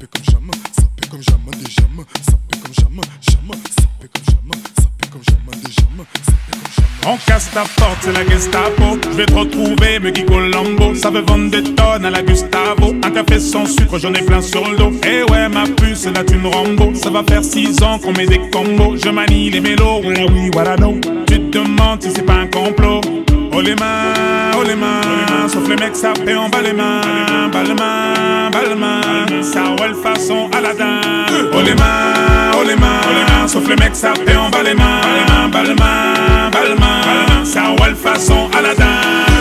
paie comme jamais, ça paie comme jamais des jamais, ça paie comme jamais, jamais, ça paie comme jamais, ça paie comme jamais des jamais, ça paie comme jamais. On casse ta porte, c'est la Gestapo. Je vais te retrouver, me Guy Colombo. Ça veut vendre des tonnes à la Gustavo. Un café sans sucre, j'en ai plein sur le dos. Eh ouais, ma puce, là tu me Rambo. Ça va faire 6 ans qu'on met des combos. Je manie les mélos, voilà oui, voilà non. Tu te demandes si c'est pas un complot. Oh les mains, sauf les mecs, ça paie en bas les mains. Balmain, ça roule façon Aladdin. Oh les mains, sauf les mecs, ça paie en bas les mains. Balmain, ça roule façon Aladdin.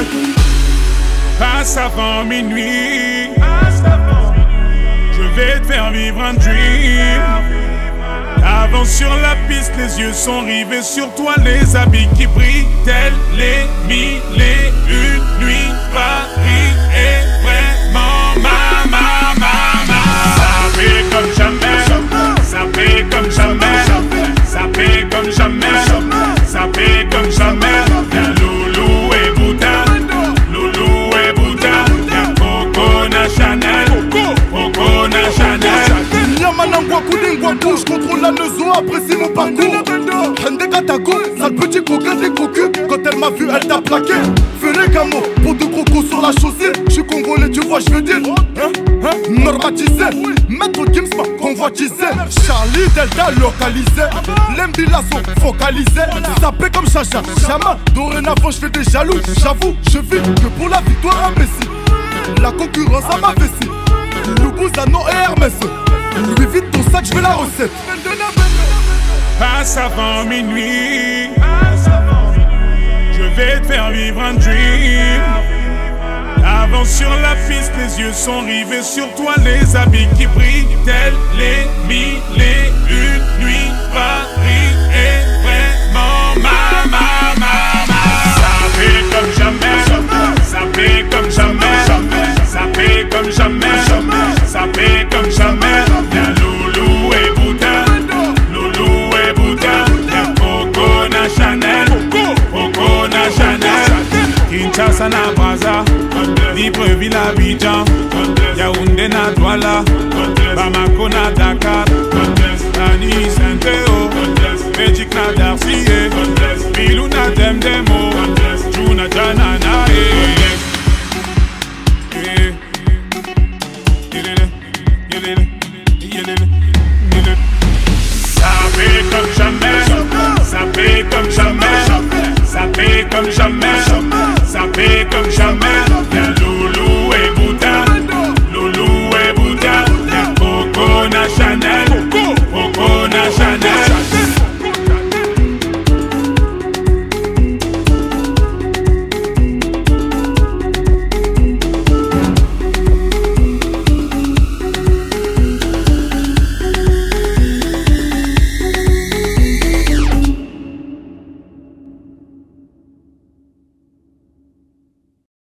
Passe avant minuit, je vais te faire vivre un dream. Avance sur la piste, les yeux sont rivés sur toi, les habits qui brillent, tels les 1001 nuits. Paris est vraiment ma. Ça paie comme jamais, ça paie comme jamais, ça paie comme jamais, ça paie comme jamais. Y'a Loulou et Bouddha, y'a Coco Chanel, Yamanangwa Koudingwa bouge, contrôle la neuzo, apprécie mon parcours. Hende Katako, sale petit coquin des cocus. Quand elle m'a vu, elle t'a plaqué. Fais les camos, pour de crocos sur la chaussée. J'suis congolais, tu vois, j'veux dire normatisé, maître Gims m'a convoitisé. Charlie Delta localisé, l'embilasso focalisé. Ça paie comme chacha, jamais. Dorénavant j'fais des jaloux, j'avoue, je vis que pour la victoire imbécile. La concurrence à ma vessie, Loubouzanon et Hermès. Lui vite ton sac, je veux la recette. Passe avant minuit, je vais te faire vivre un dream. Avance sur la piste, les yeux sont rivés sur toi, les habits qui brillent, tels les 1001 nuits. Paris est vraiment ma. Ça paie comme jamais, ça paie comme jamais, ça paie comme jamais, ça paie comme jamais. Y'a Loulou et Bouddha, y'a Coco Chanel, Kinshasa na Braza, Libreville Abidjan, Yaoundé na Douala, Bamako na Dakar, Nani Saint-Théo, Magic na Darcy, Bilou na Demdemo, Juna Janana. Yelele, yelele, yelele.